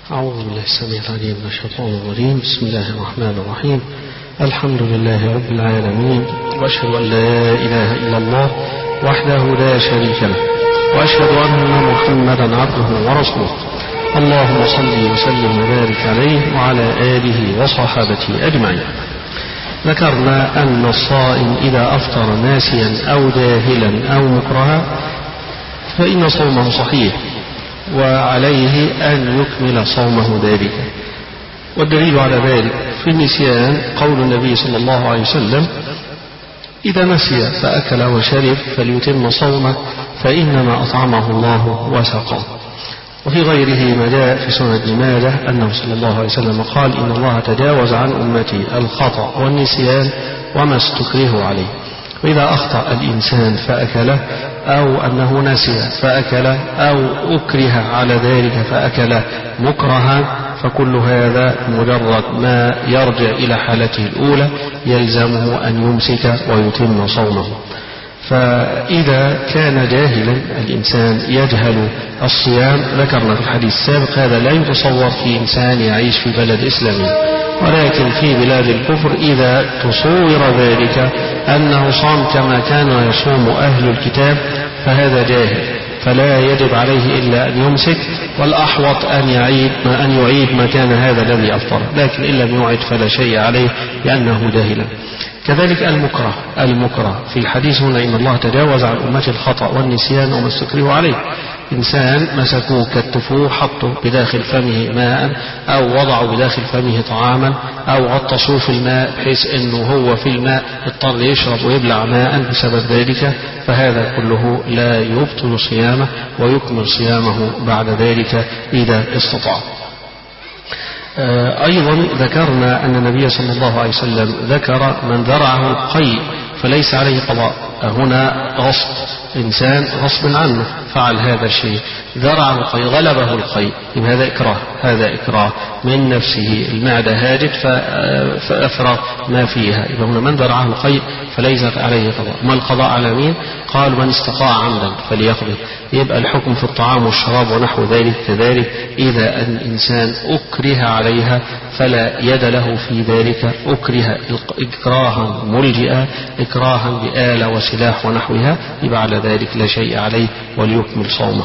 أعوذ بالله السميع العليم من الشيطان الرجيم. بسم الله الرحمن الرحيم. الحمد لله رب العالمين، وأشهد أن لا إله إلا الله وحده لا شريك له، وأشهد أن محمدا عبده ورسوله. اللهم صل وسلم وبارك عليه وعلى آله وصحابته أجمعين. ذكرنا أن الصائم إذا أفطر ناسيا أو جاهلا أو مكرها فإن صومه صحيح، وعليه أن يكمل صومه ذلك. والدليل على ذلك في النسيان قول النبي صلى الله عليه وسلم: إذا نسي فأكل وشرب فليتم صومه فإنما أطعمه الله وسقاه. وفي غيره ما جاء في سنن ابن ماجه أنه صلى الله عليه وسلم قال: إن الله تجاوز عن أمتي الخطأ والنسيان وما استكره عليه. وإذا أخطأ الإنسان فأكله، أو أنه نسي فأكله، أو أكره على ذلك فأكله مكرها، فكل هذا مجرد ما يرجع إلى حالته الأولى يلزمه أن يمسك ويتم صومه. فإذا كان جاهلا الإنسان يجهل الصيام، ذكرنا في الحديث السابق هذا لا يتصور في إنسان يعيش في بلد إسلامي، ولكن في بلاد الكفر إذا تصور ذلك أنه صام كما كان يصوم أهل الكتاب فهذا جاهل، فلا يجب عليه إلا أن يمسك، والأحوط أن يعيد مكان هذا الذي أفطر، لكن إن لم يعد فلا شيء عليه لأنه جاهلا. كذلك المكره في الحديث هنا: إن الله تجاوز عن أمتي الخطأ والنسيان وما استكره عليه. إنسان مسكوه كتفوه، حطوا بداخل فمه ماء أو وضعوا بداخل فمه طعاما أو غطسوه في الماء بحيث أنه هو في الماء اضطر يشرب ويبلع ماء بسبب ذلك، فهذا كله لا يبطل صيامه ويكمل صيامه بعد ذلك إذا استطاع. أيضا ذكرنا أن النبي صلى الله عليه وسلم ذكر من ذرعه القيء فليس عليه قضاء. هنا غصب، إنسان غصب عنه فعل هذا الشيء، ذرعه القيء، غلبه القيء، هذا إكراه من نفسه، المعدة هاجت فأفرغ ما فيها، يبقى هنا من ذرعه القيء فليس عليه قضاء. ما القضاء على مين؟ قال: من استطاع عمدا فليقضي. يبقى الحكم في الطعام والشراب ونحو ذلك كذلك، إذا الإنسان أكره عليها فلا يد له في ذلك، أكره إكراها ملجئا، إكراها بآلة وسلاح ونحوها، يبقى على ذلك لا شيء عليه وليكمل صومه.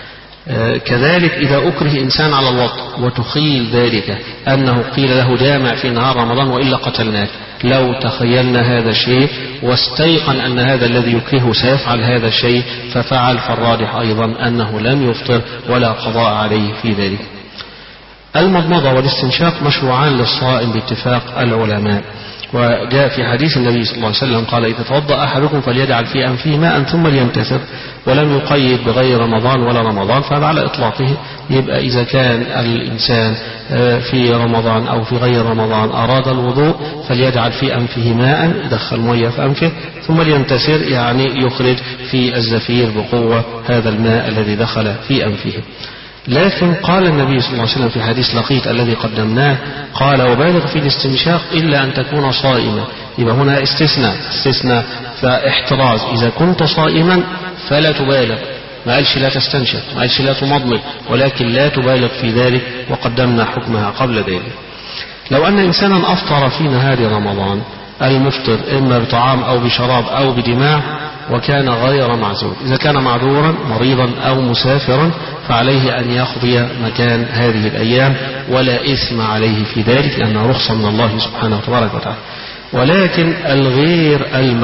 كذلك إذا أكره إنسان على الوطء وتخيل ذلك أنه قيل له جامع في نهار رمضان وإلا قتلناك، لو تخيلنا هذا الشيء واستيقن أن هذا الذي يكرهه سيفعل هذا الشيء ففعل، فالراجح أيضا أنه لم يفطر ولا قضاء عليه في ذلك. المضمضة والاستنشاق مشروعان للصائم باتفاق العلماء، وجاء في حديث النبي صلى الله عليه وسلم قال: إذا توضأ أحدكم فليجعل في أنفه ماء ثم لينتثر، ولم يقيد بغير رمضان ولا رمضان، فهذا على إطلاقه. يبقى إذا كان الإنسان في رمضان أو في غير رمضان أراد الوضوء فليجعل في أنفه ماء، يدخل مية في أنفه ثم لينتثر، يعني يخرج في الزفير بقوة هذا الماء الذي دخل في أنفه. لكن قال النبي صلى الله عليه وسلم في حديث لقيط الذي قدمناه قال: وبالغ في الاستنشاق إلا أن تكون صائما. يبقى هنا استثناء فاحتراز، إذا كنت صائما فلا تبالغ، ما قالش لا تستنشق، ما قالش لا تمضمض، ولكن لا تبالغ في ذلك، وقدمنا حكمها قبل ذلك. لو أن إنسانا أفطر في نهار رمضان، المفطر إما بطعام أو بشراب أو بدماع وكان غير معذور، إذا كان معذورا مريضا أو مسافرا فعليه أن يقضي مكان هذه الأيام ولا إثم عليه في ذلك، لأنها رخصة من الله سبحانه وتعالى. ولكن الغير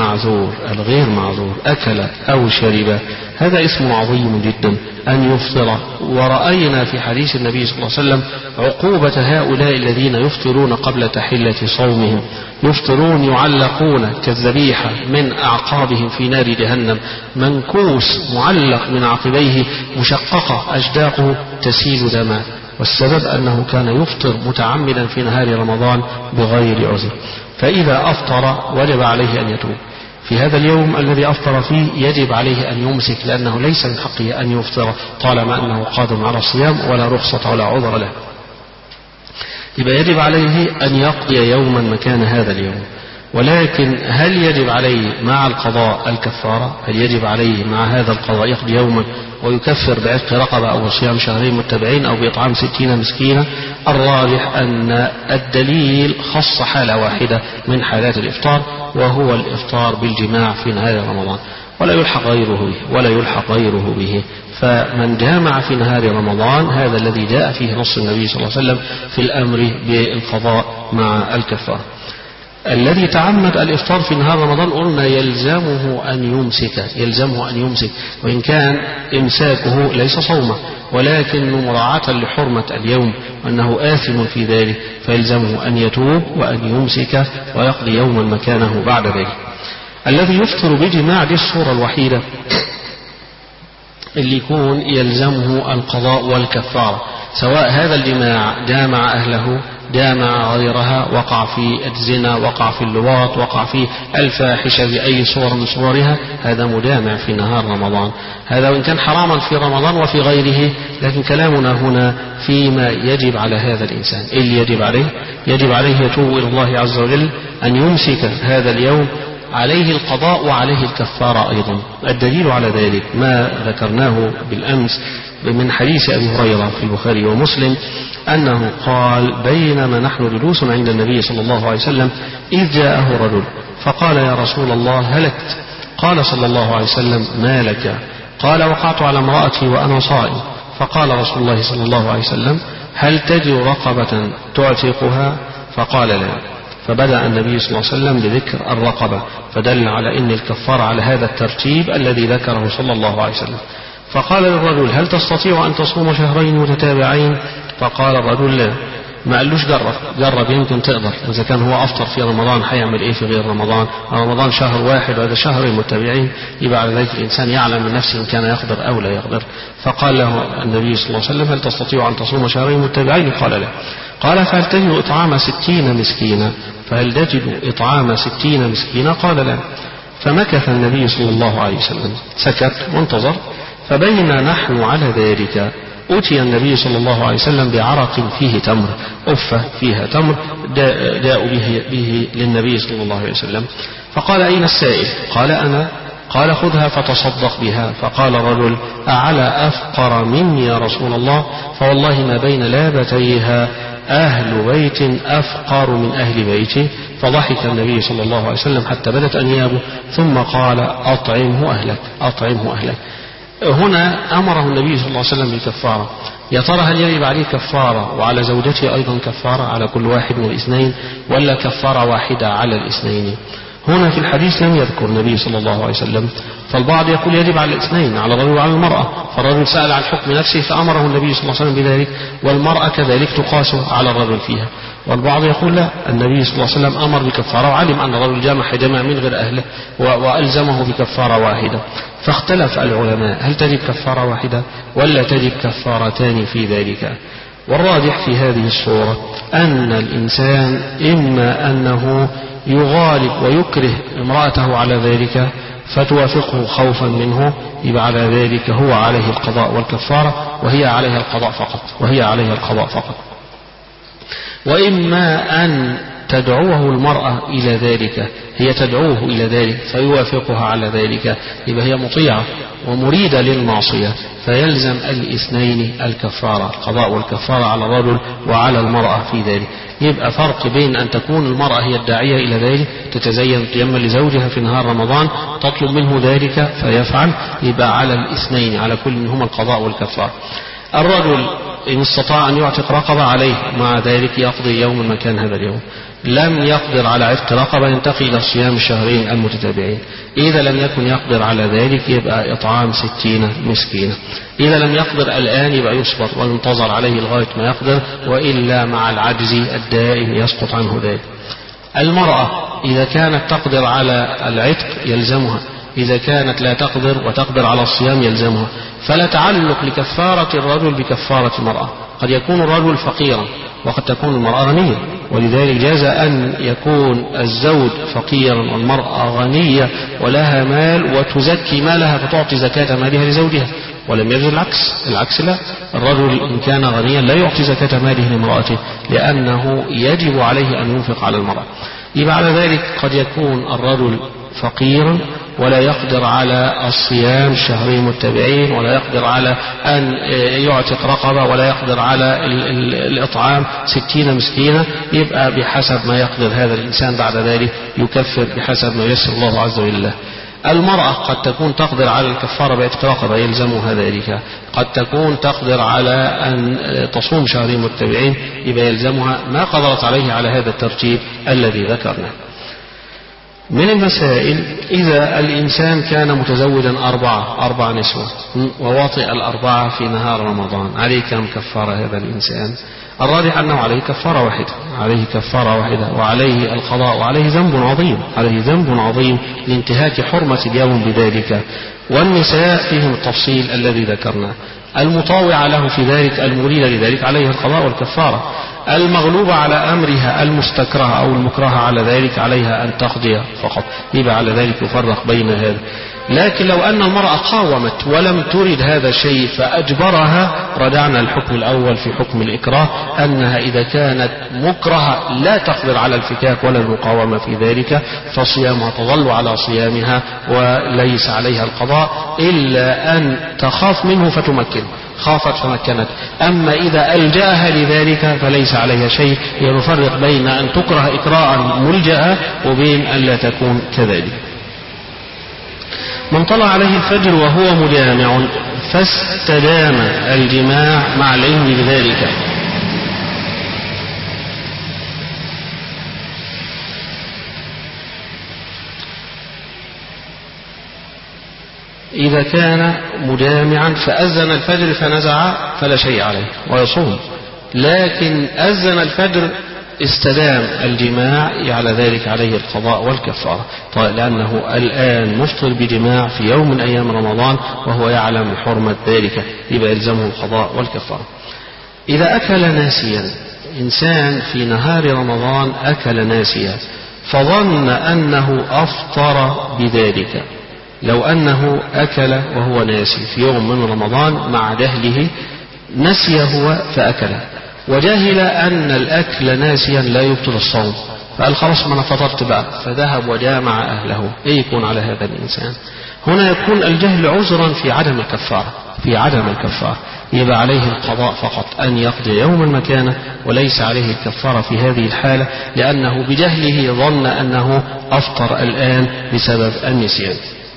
معذور أكل أو شرب هذا اسم عظيم جدا أن يفطر. ورأينا في حديث النبي صلى الله عليه وسلم عقوبة هؤلاء الذين يفطرون قبل تحلة صومهم، يفطرون يعلقون كالذبيحة من أعقابهم في نار جهنم، منكوس معلق من عقبيه مشققة أجداقه تسيل دما، والسبب أنه كان يفطر متعمدا في نهار رمضان بغير عذر. فإذا أفطر وجب عليه أن يتوب في هذا اليوم الذي أفطر فيه، يجب عليه أن يمسك، لأنه ليس من حقه أن يفطر طالما أنه قادم على الصيام ولا رخصة ولا عذر له. يبقى يجب عليه أن يقضي يوما مكان هذا اليوم. ولكن هل يجب عليه مع القضاء الكفارة؟ هل يجب عليه مع هذا القضاء يقضي يوما ويكفر بعتق رقبة أو صيام شهرين متبعين أو بإطعام 60 مسكينا؟ الراجح أن الدليل خص حالة واحدة من حالات الإفطار، وهو الإفطار بالجماع في نهار رمضان، ولا يلحق غيره به. فمن جامع في نهار رمضان هذا الذي جاء فيه نص النبي صلى الله عليه وسلم في الأمر بالقضاء مع الكفارة. الذي تعمد الإفطار في نهار رمضان قلنا يلزمه أن يمسك، وإن كان إمساكه ليس صوما، ولكن مراعاة لحرمة اليوم وأنه آثم في ذلك فيلزمه أن يتوب وأن يمسك ويقضي يوما مكانه بعد ذلك. الذي يفطر بجماع دي الصورة الوحيدة اللي يكون يلزمه القضاء والكفارة، سواء هذا الجماع جامع أهله جامع غيرها، وقع في الزنا، وقع في اللواط، وقع في الفاحشة بأي صورة من صورها، هذا مجامع في نهار رمضان. هذا وإن كان حراما في رمضان وفي غيره، لكن كلامنا هنا فيما يجب على هذا الإنسان. إيه اللي يجب عليه يتوب إلى الله عز وجل، أن يمسك هذا اليوم، عليه القضاء وعليه الكفارة أيضا. الدليل على ذلك ما ذكرناه بالأمس من حديث أبي هريرة في البخاري ومسلم أنه قال: بينما نحن جلوس عند النبي صلى الله عليه وسلم إذ جاءه رجل فقال: يا رسول الله هلكت. قال صلى الله عليه وسلم: ما لك؟ قال: وقعت على امرأتي وأنا صائم. فقال رسول الله صلى الله عليه وسلم: هل تجد رقبة تعتقها؟ فقال: لا. فبدأ النبي صلى الله عليه وسلم بذكر الرقبة، فدل على أن الكفارة على هذا الترتيب الذي ذكره صلى الله عليه وسلم. فقال للرجل: هل تستطيع أن تصوم شهرين متتابعين؟ فقال الرجل: لا. ما قالوش جرب يمكن تقدر. إذا كان هو أفطر في رمضان هيعمل إيه في غير رمضان؟ رمضان شهر واحد وهذا شهرين متتابعين، يبقى على ذلك الإنسان يعلم من نفسه إن كان يقدر أو لا يقدر. فقال له النبي صلى الله عليه وسلم: هل تستطيع أن تصوم شهرين متتابعين؟ قال: لا. قال: فهل تجد إطعام 60 مسكينا؟ قال: لا. فمكث النبي صلى الله عليه وسلم، سكت وانتظر. فبينما نحن على ذلك أتي النبي صلى الله عليه وسلم بعرق فيه تمر، أفة فيها تمر، جاءوا به للنبي صلى الله عليه وسلم. فقال: أين السائل؟ قال: أنا. قال: خذها فتصدق بها. فقال الرجل: أعلى أفقر مني يا رسول الله؟ فوالله ما بين لابتيها أهل بيت أفقر من أهل بيتي. فضحك النبي صلى الله عليه وسلم حتى بدت أنيابه، ثم قال: أطعمه أهلك. هنا أمره النبي صلى الله عليه وسلم بالكفارة. يا ترى هل يجب عليه كفارة وعلى زوجته أيضا كفارة على كل واحد من الاثنين، ولا كفارة واحدة على الاثنين؟ هنا في الحديث لم يذكر النبي صلى الله عليه وسلم، فالبعض يقول يجب على الاثنين، على الرجل وعلى المرأة. فالرجل سأل عن حكم نفسه فأمره النبي صلى الله عليه وسلم بذلك، والمرأة كذلك تقاس على الرجل فيها. والبعض يقول لا، النبي صلى الله عليه وسلم أمر بكفارة وعلم أن الرجل جمع من غير أهله وألزمه بكفارة واحدة. فاختلف العلماء هل تجب كفارة واحدة ولا تجب كفارتان في ذلك. والراجح في هذه الصورة أن الإنسان إما أنه يغالب ويكره امرأته على ذلك فتوافقه خوفا منه، يبقى على ذلك هو عليه القضاء والكفارة وهي عليها القضاء فقط. وإما أن تدعوه المرأة إلى ذلك، هي تدعوه إلى ذلك فيوافقها على ذلك، يبقى هي مطيعة ومريدة للمعصية، فيلزم الاثنين الكفارة، القضاء والكفارة على الرجل وعلى المرأة في ذلك. يبقى فرق بين أن تكون المرأة هي الداعية إلى ذلك، تتزين قياما لزوجها في نهار رمضان تطلب منه ذلك فيفعل، يبقى على الاثنين، على كل منهما القضاء والكفارة. الرجل إن استطاع أن يعتق رقبة عليه، مع ذلك يقضي يوم مكان هذا اليوم. لم يقدر على عتق رقبة ينتقي إلى صيام الشهرين المتتابعين. إذا لم يكن يقدر على ذلك يبقى إطعام 60 مسكينة. إذا لم يقدر الآن يبقى يصبر وينتظر عليه لغاية ما يقدر، وإلا مع العجز الدائم يسقط عنه ذلك. المرأة إذا كانت تقدر على العتق يلزمها، إذا كانت لا تقدر وتقدر على الصيام يلزمها. فلا تعلق لكفارة الرجل بكفارة المرأة. قد يكون الرجل فقيرا وقد تكون المرأة غنية، ولذلك جاز أن يكون الزوج فقيرا والمرأة غنية ولها مال وتزكي مالها فتعطي زكاة مالها لزوجها، ولم يجوز العكس لا. الرجل إن كان غنيا لا يعطي زكاة ماله لامرأته، لأنه يجب عليه أن ينفق على المرأة. يبقى على ذلك قد يكون الرجل فقيرا ولا يقدر على الصيام الشهرين متبعين، ولا يقدر على أن يعتق رقبة، ولا يقدر على الإطعام 60 مسكينة، يبقى بحسب ما يقدر هذا الإنسان بعد ذلك يكفر بحسب ما ييسر الله عز وجل. المرأة قد تكون تقدر على الكفارة بعتق رقبة يلزمها ذلك، قد تكون تقدر على أن تصوم شهرين متبعين يبقى يلزمها ما قدرت عليه على هذا الترتيب الذي ذكرناه. من المسائل إذا الإنسان كان متزوجا 4 نسوة وواطئ 4 في نهار رمضان، عليه كم كفارة هذا الإنسان؟ الراجح أنه عليه كفارة واحدة، وعليه القضاء، وعليه ذنب عظيم لانتهاك حرمة اليوم بذلك. والنساء فيهم التفصيل الذي ذكرناه. المطاوع له في ذلك المريد لذلك عليه القضاء والكفارة. المغلوبة على أمرها المستكرهة أو المكرهة على ذلك عليها أن تقضي فقط، يبقى على ذلك يفرق بين هذا. لكن لو أن المرأة قاومت ولم ترد هذا الشيء فأجبرها، رجعنا الحكم الأول في حكم الإكراه، أنها إذا كانت مكرهة لا تقدر على الفكاك ولا المقاومة في ذلك فصيامها تظل على صيامها وليس عليها القضاء، إلا أن تخاف منه فتمكن، خافت فمكنت. أما إذا ألجأها لذلك فليس عليها شيء. يفرق بين أن تكره إكراها ملجأ وبين أن لا تكون كذلك. من طلع عليه الفجر وهو مجامع فاستدام الجماع مع العلم بذلك، إذا كان مجامعا فأذن الفجر فنزع فلا شيء عليه ويصوم، لكن أذن الفجر استدام الجماع على ذلك عليه القضاء والكفارة، لأنه الآن مفطر بجماع في يوم من أيام رمضان وهو يعلم حرمة ذلك، يبقى يلزمه القضاء والكفارة. إذا أكل ناسيا، إنسان في نهار رمضان أكل ناسيا فظن أنه أفطر بذلك، لو أنه أكل وهو ناسي في يوم من رمضان مع جهله، نسي هو فأكله وجهل أن الأكل ناسيا لا يبطل الصوم، فقال خلاص ما أنا فطرت بقى، فذهب وجامع أهله، إيه يكون على هذا الإنسان؟ هنا يكون الجهل عذرا في عدم الكفارة، يبقى عليه القضاء فقط، أن يقضي يوم المكانة وليس عليه الكفارة في هذه الحالة، لأنه بجهله ظن أنه أفطر الآن بسبب النسيان.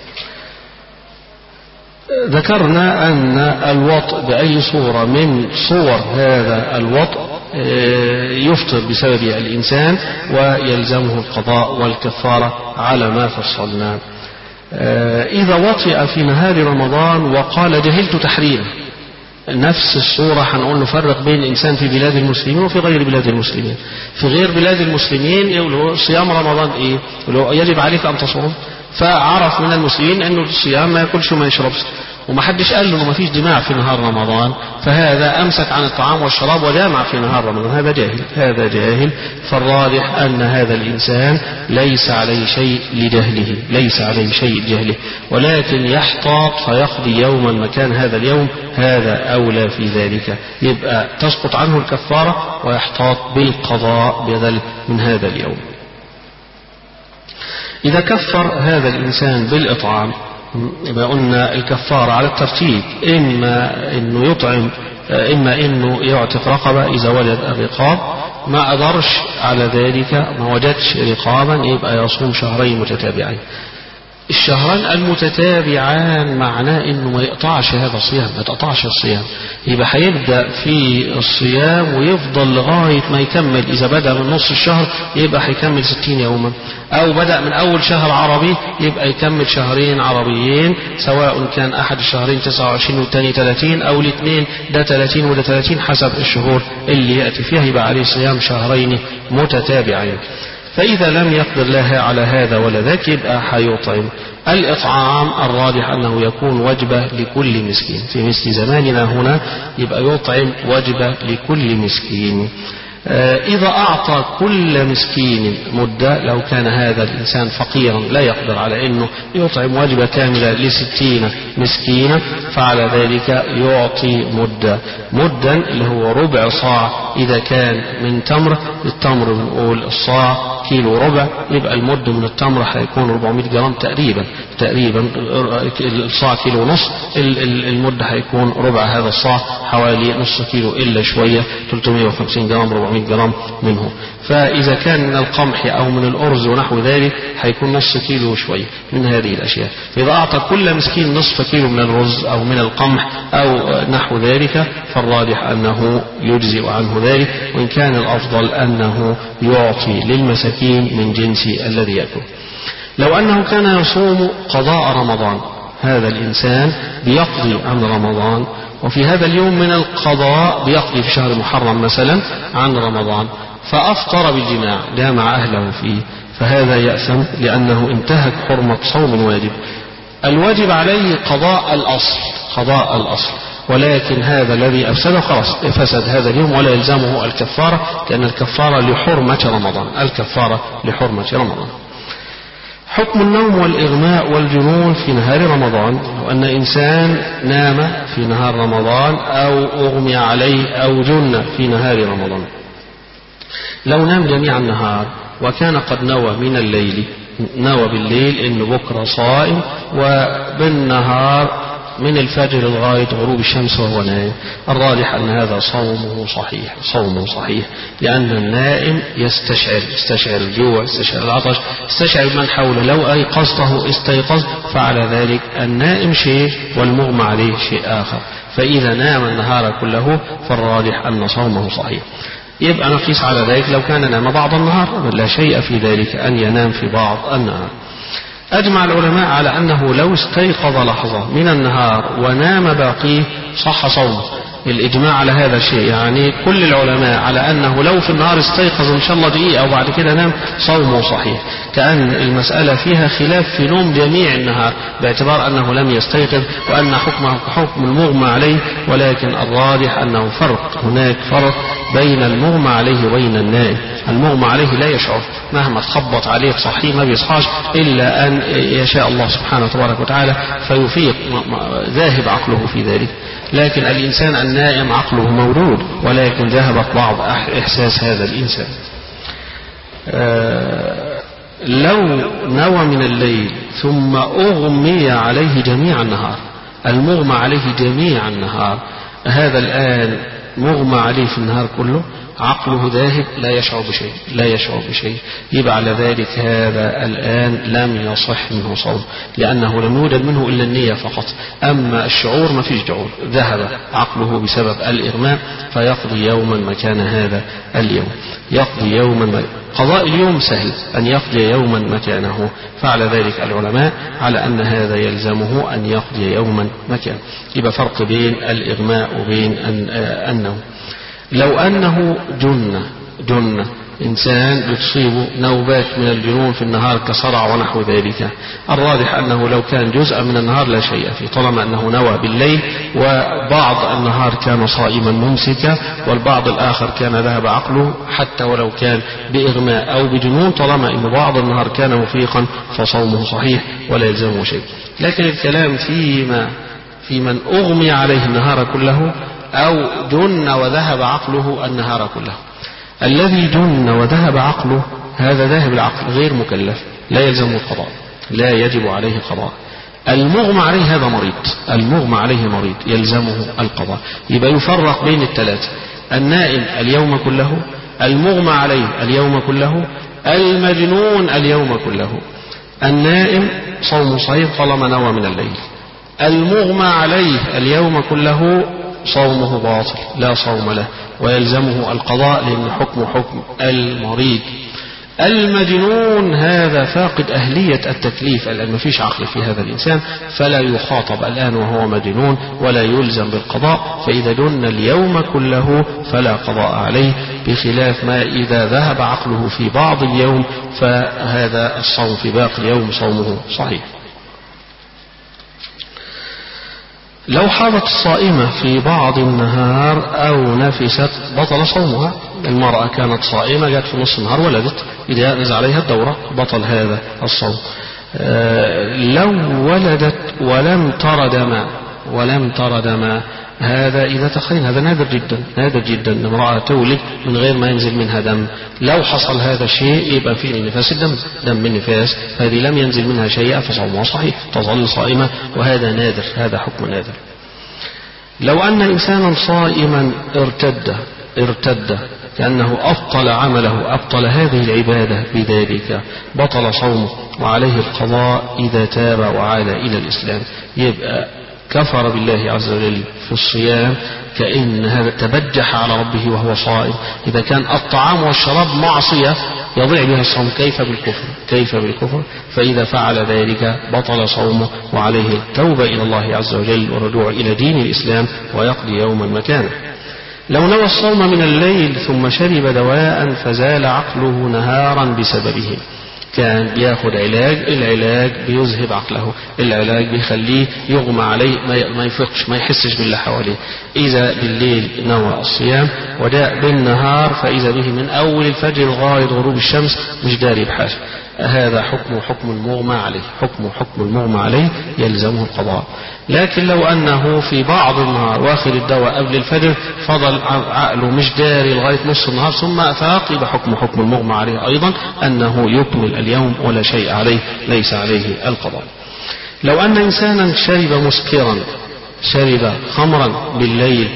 ذكرنا أن الوطء بأي صورة من صور هذا الوطء يفطر بسبب الإنسان ويلزمه القضاء والكفارة على ما فصلنا. إذا وطئ في نهار رمضان وقال جهلت تحريمه، نفس الصورة هنقول نفرق بين الإنسان في بلاد المسلمين وفي غير بلاد المسلمين. في غير بلاد المسلمين يقولوا صيام رمضان إيه؟ يقولوا يجب عليك أن تصوم، فعرف من المسلمين أنه الصيام ما يأكلش وما يشربش، ومحدش قال له ما فيش جماع في نهار رمضان، فهذا أمسك عن الطعام والشراب وجامع في نهار رمضان، هذا جاهل. فالراجح أن هذا الإنسان ليس عليه شيء لجهله، ولكن يحتاط فيقضي يوما مكان هذا اليوم، هذا أولى في ذلك، يبقى تسقط عنه الكفارة ويحتاط بالقضاء بدل من هذا اليوم. إذا كفر هذا الإنسان بالإطعام، يبقى قلنا الكفارة على الترتيب، إما إنه يطعم، إما إنه يعتق رقبة إذا وجد الرقاب، ما قدرش على ذلك ما وجدش رقابا يبقى يصوم شهرين متتابعين. الشهران المتتابعان معناه انه ما يقطعش هذا الصيام، ما يقطعش الصيام، يبقى هيبدأ في الصيام ويفضل لغاية ما يكمل. إذا بدأ من نص الشهر يبقى هيكمل 60 يوما، أو بدأ من أول شهر عربي يبقى يكمل شهرين عربيين، سواء كان أحد الشهرين 29 والثاني 30 أو الاثنين ده 30 وده 30 حسب الشهور اللي يأتي فيها، يبقى عليه صيام شهرين متتابعين. فإذا لم يقدر لها على هذا ولا ذاك يبقى هيطعم. الإطعام الراجح أنه يكون وجبة لكل مسكين، في مثل زماننا هنا يبقى يطعم وجبة لكل مسكين. إذا أعطى كل مسكين مدة، لو كان هذا الإنسان فقيرا لا يقدر على أنه يطعم وجبة كاملة ل60 مسكينا، فعلى ذلك يعطي مدا اللي هو ربع صاع إذا كان من تمر، التمر بنقول الصاع كيلو ربع، يبقى المد من التمر هيكون 400 جرام تقريبا الصاع كيلو ونص، المد هيكون ربع هذا الصاع حوالي نص كيلو إلا شوية 350 جرام 400 جرام منه. فإذا كان من القمح أو من الأرز ونحو ذلك هيكون نص كيلو شوية من هذه الأشياء. إذا أعطى كل مسكين نصف كيلو من الرز أو من القمح أو نحو ذلك فالراجح أنه يجزئ عنه ذلك، وإن كان الأفضل أنه يعطي للمساكين من جنس الذي يأكل. لو أنه كان يصوم قضاء رمضان، هذا الإنسان بيقضي عن رمضان وفي هذا اليوم من القضاء بيقضي في شهر محرم مثلا عن رمضان، فأفطر بالجماع جامع أهله فيه، فهذا يأثم لأنه انتهك حرمة صوم واجب. الواجب عليه قضاء الأصل، ولكن هذا الذي أفسده خلاص فسد هذا اليوم ولا يلزمه الكفارة، لأن الكفارة لحرمة رمضان. حكم النوم والإغماء والجنون في نهار رمضان. لو أن إنسان نام في نهار رمضان أو أغمي عليه أو جن في نهار رمضان، لو نام جميع النهار وكان قد نوى من الليل، نوى بالليل إنه بكرة صائم، وبالنهار من الفجر لغاية غروب الشمس وهو نائم، الراجح أن هذا صومه صحيح، لأن النائم يستشعر الجوع، يستشعر العطش، يستشعر من حوله، لو أيقظته استيقظ، فعلى ذلك النائم شيء والمغمى عليه شيء آخر، فإذا نام النهار كله فالراجح أن صومه صحيح. يبقى نقيس على ذلك لو كان نام بعض النهار، لا شيء في ذلك أن ينام في بعض النهار. أجمع العلماء على أنه لو استيقظ لحظة من النهار ونام باقيه صح صومه. الإجماع على هذا الشيء، يعني كل العلماء على أنه لو في النهار استيقظ إن شاء الله دقيقة أو بعد كده نام صومه صحيح، كأن المسألة فيها خلاف في نوم جميع النهار باعتبار أنه لم يستيقظ وأن حكمه حكم المغمى عليه، ولكن الراجح أنه هناك فرق بين المغمى عليه وبين النائم. المغمى عليه لا يشعر، مهما تخبط عليه صحيح ما بيصحاش إلا أن يشاء الله سبحانه تبارك وتعالى فيفيق، ذاهب عقله في ذلك. لكن الإنسان النائم عقله موجود ولكن ذهبت بعض إحساس هذا الإنسان. لو نوى من الليل ثم أغمي عليه جميع النهار، المغمى عليه جميع النهار، هذا الآن مغمى عليه في النهار كله، عقله ذاهب لا يشعر بشيء، يبقى على ذلك هذا الآن لم يصح منه صوم، لأنه لم يوجد منه إلا النية فقط، أما الشعور ما فيش شعور، ذهب عقله بسبب الإغماء، فيقضي يوما مكان هذا اليوم، قضاء اليوم سهل، أن يقضي يوما مكانه، فعلى ذلك العلماء على أن هذا يلزمه أن يقضي يوما مكانه. يبقى فرق بين الإغماء وبين النوم. لو أنه جن إنسان بتصيبه نوبات من الجنون في النهار كصرع ونحو ذلك، الراجح أنه لو كان جزء من النهار لا شيء فيه، طالما أنه نوى بالليل وبعض النهار كان صائما ممسكا والبعض الآخر كان ذهب عقله، حتى ولو كان بإغماء أو بجنون، طالما أن بعض النهار كان مفيقا فصومه صحيح ولا يلزمه شيء. لكن الكلام في من أغمي عليه النهار كله أو جن وذهب عقله النهار كله. الذي جن وذهب عقله هذا ذاهب العقل غير مكلف، لا يلزمه القضاء، لا يجب عليه القضاء. المغمى عليه هذا مريض يلزمه القضاء. يبقى يفرق بين الثلاثة: النائم اليوم كله، المغمى عليه اليوم كله، المجنون اليوم كله. النائم صوم صحيح طالما نوى من الليل، المغمى عليه اليوم كله صومه باطل لا صوم له ويلزمه القضاء، لأن حكم المريض. المجنون هذا فاقد أهلية التكليف، الآن ما فيش عقل في هذا الإنسان، فلا يخاطب الآن وهو مجنون ولا يلزم بالقضاء، فإذا جن اليوم كله فلا قضاء عليه، بخلاف ما إذا ذهب عقله في بعض اليوم فهذا الصوم في باقي اليوم صومه صحيح. لو حاضت الصائمة في بعض النهار أو نفست بطل صومها. المرأة كانت صائمة جاءت في نصف النهار ولدت، إذا نزل عليها الدورة بطل هذا الصوم. لو ولدت ولم تر دما ولم تر دما، هذا إذا تخيل هذا نادر جدا، نادر جدا امرأة تولد من غير ما ينزل منها دم. لو حصل هذا الشيء يبقى فيه النفاس الدم، دم النفاس، هذه لم ينزل منها شيء فصومها صحيح، تظل صائمة، وهذا نادر، هذا حكم نادر. لو أن إنسانا صائما ارتد كأنه أبطل عمله، أبطل هذه العبادة بذلك، بطل صومه وعليه القضاء إذا تاب وعاد إلى الإسلام، يبقى كفر بالله عز وجل في الصيام، كأن هذا تبجح على ربه وهو صائم. إذا كان الطعام والشراب معصية يضيع بها الصوم، كيف بالكفر؟ كيف بالكفر؟ فإذا فعل ذلك بطل صومه وعليه التوبة إلى الله عز وجل والرجوع إلى دين الإسلام ويقضي يوما مكانه. لو نوى الصوم من الليل ثم شرب دواء فزال عقله نهارا بسببه، كان بياخد علاج، العلاج بيذهب عقله، العلاج بيخليه يغمى عليه، ما يفقش، ما يحسش باللي حواليه. إذا بالليل نوى الصيام وجاء بالنهار فإذا به من أول الفجر لغاية غروب الشمس مش داري بحاجة، هذا حكم المغمى عليه، حكم المغمى عليه يلزمه القضاء. لكن لو أنه في بعض النهار واخر الدواء قبل الفجر فضل عقله مش داري لغاية نصف النهار ثم أفاق، يبقى حكم المغمى عليه أيضا أنه يكمل اليوم ولا شيء عليه، ليس عليه القضاء. لو أن إنسانا شرب مسكرا، شرب خمرا بالليل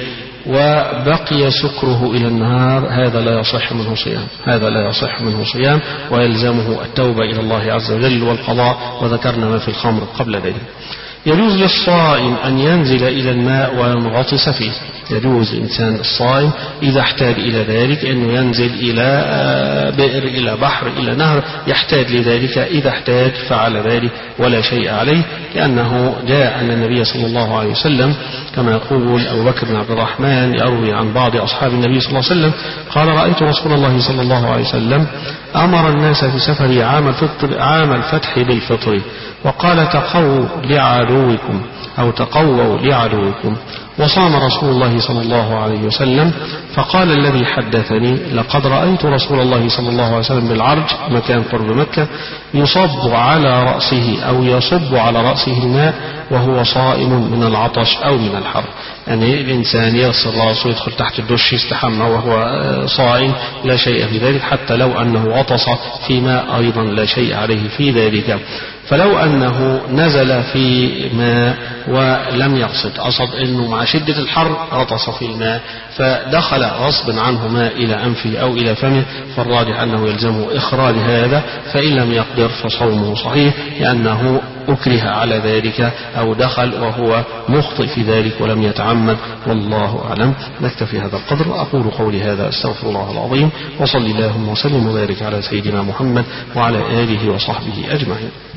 وبقي سكره إلى النهار، هذا لا يصح منه صيام، هذا لا يصح منه صيام، ويلزمه التوبة إلى الله عز وجل والقضاء، وذكرنا ما في الخمر قبل ذلك. يجوز للصائم أن ينزل إلى الماء وينغطس فيه، يجوز الإنسان الصائم إذا احتاج إلى ذلك أنه ينزل إلى بئر، إلى بحر، إلى نهر، يحتاج لذلك، إذا احتاج فعل ذلك ولا شيء عليه، لأنه جاء أن النبي صلى الله عليه وسلم كما يقول أبو بكر بن عبد الرحمن يروي عن بعض أصحاب النبي صلى الله عليه وسلم قال: رأيت رسول الله صلى الله عليه وسلم أمر الناس في سفر عام الفتح بالفطر، وقال: تقوا لعدوكم أو تقووا لعدوكم. وصام رسول الله صلى الله عليه وسلم، فقال الذي حدثني: لقد رأيت رسول الله صلى الله عليه وسلم بالعرج، مكان قرب مكة، يصب على رأسه أو يصب على رأسه الماء وهو صائم من العطش أو من الحر. يعني الإنسان يغسل رأسه ويدخل تحت الدش يستحمى وهو صائم، لا شيء في ذلك، حتى لو أنه غطس في ماء أيضا لا شيء عليه في ذلك. فلو أنه نزل في ماء ولم يقصد، قصد أنه مع شدة الحر غطس في الماء فدخل غصب عنه ماء إلى أنفه أو إلى فمه، فالراجح أنه يلزمه إخراج هذا، فإن لم يقدر فصومه صحيح، لأنه أكره على ذلك أو دخل وهو مخطئ في ذلك ولم يتعمد، والله أعلم. نكتفي هذا القدر، أقول قولي هذا أستغفر الله العظيم، وصلي اللهم وسلم وبارك على سيدنا محمد وعلى آله وصحبه أجمعين.